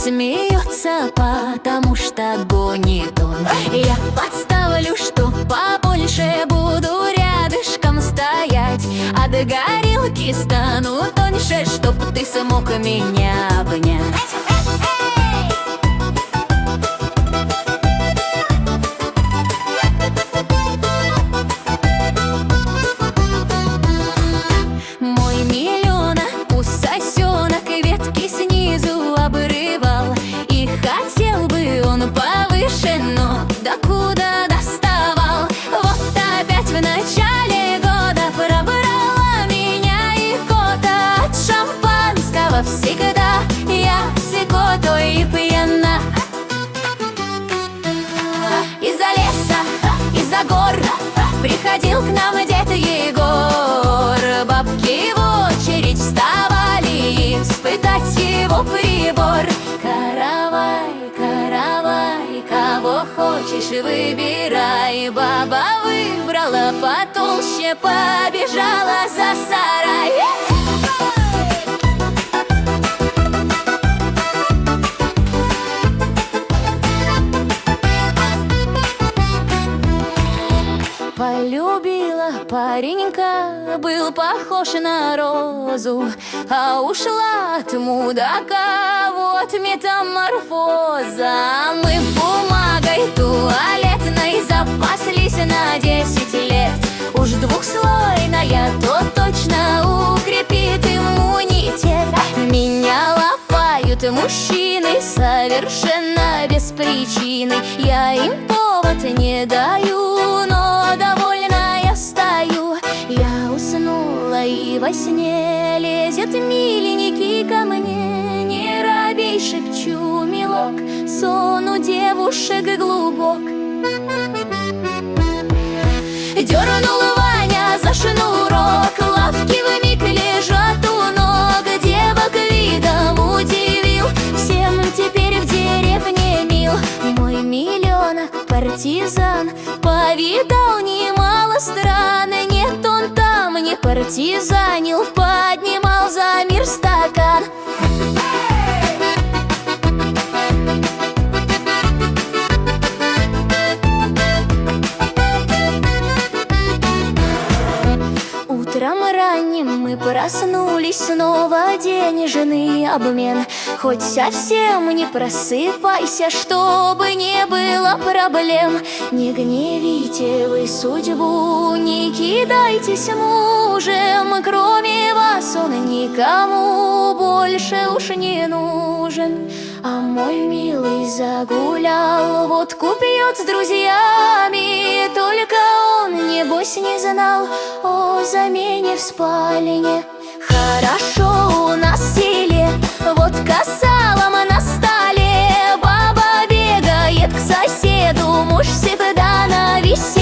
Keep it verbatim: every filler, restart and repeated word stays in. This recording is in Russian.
смеется, потому что гонит он. Я подставлю, что побольше буду рядышком стоять, а до горелки стану тоньше, чтоб ты смог меня обнять. Повыше, но докуда доставал. Вот опять в начале года пробрала меня икота. От шампанского всегда я сикотой и пьяна. Из-за леса, из-за гор приходил к нам дед Егор. Бабки в очередь вставали испытать его прибор. Каравай, каравай, кого хочешь выбирай. Баба выбрала потолще, побежала за сарай. Полюбила паренька, был похож на розу, а ушла от мудака, вот метаморфоза. Мы бумагой туалетной запаслись на десять лет. Уж двухслойная, то точно укрепит иммунитет. Меня лапают мужчины совершенно без причины. Я им повод не даю, но довольно я стою. Я уснула, и во сне лезет миленький ко мне. Не робей, шепчу, милок, сон у девушек глубок. Дернул Ваня за шнурок, лавки вмиг лежат у ног. Девок видом удивил, всем теперь в деревне мил. Мой миллионок партизан повидал немало стран. Нет, он там не партизанил, поднимал за мир стакан. Утром ранним мы проснулись, снова денежный обмен. Хоть совсем не просыпайся, чтобы не было проблем. Не гневите вы судьбу, не кидайтесь мужем. Кроме вас он никому больше уж не нужен. А мой милый загулял, водку пьет с друзьями. Только он, небось, не знал о замене в спальне. Хорошо у нас в селе, водка с салом на столе. Баба бегает к соседу, муж всегда на веселье.